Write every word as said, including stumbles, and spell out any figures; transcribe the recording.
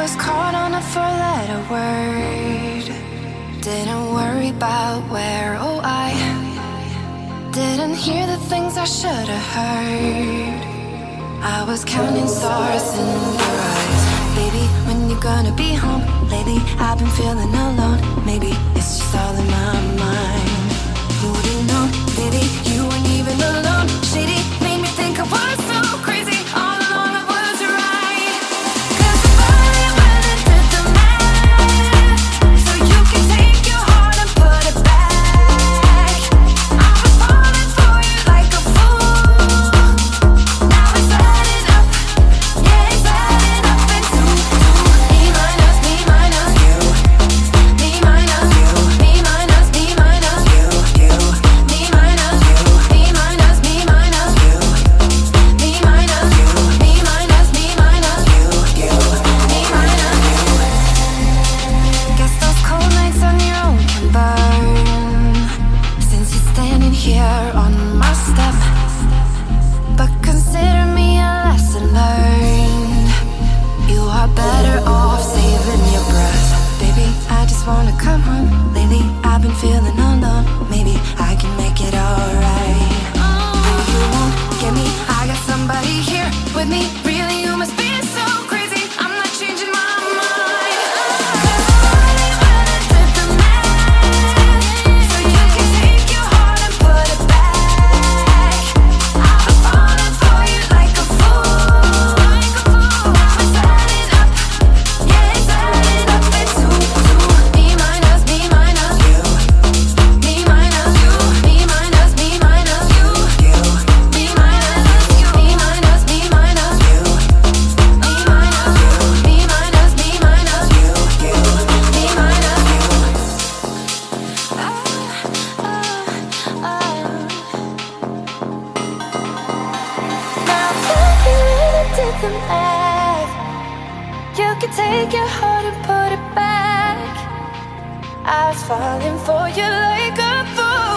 was caught on a four-letter word. Didn't worry about where, oh I didn't hear the things I should have heard. I was counting stars in your eyes. Baby, when you gonna be home? Lately I've been feeling alone. Maybe it's just all in my mind. Who would've known, baby, you weren't even alone. Shady made me think I was so crazy. All along I was right. 'Cause the body when it did the math, so you can take your heart and put it back. I was falling for you like a fool. Now it's adding up, yeah, it's adding up into me minus me minus you, me minus you, me minus me minus you, you, me minus you, me minus me minus you, me minus you, me minus me minus you, you, me minus you. Guess those cold nights on your own can burn, since you're standing here on my step. But consider me a lesson learned. You are better off saving your breath. Baby, I just wanna come home. Lately I've been feeling alone. Maybe I can make it alright. Baby, you won't get me. I got somebody here with me. Really, you must be so crazy. I'm not changing my mind. 'Cause the body when it did the math, so you can take your heart and put it back. I was falling for you like a fool. Now it's adding up, yeah, it's adding up into me minus me minus you, me minus you, me minus me minus you, you, me minus you, me minus me minus you, me minus you, me minus me minus you, you, me minus you. Ah, ah, ah. Now that you really did the math, you can take your heart and put it back. I was falling for you like a fool.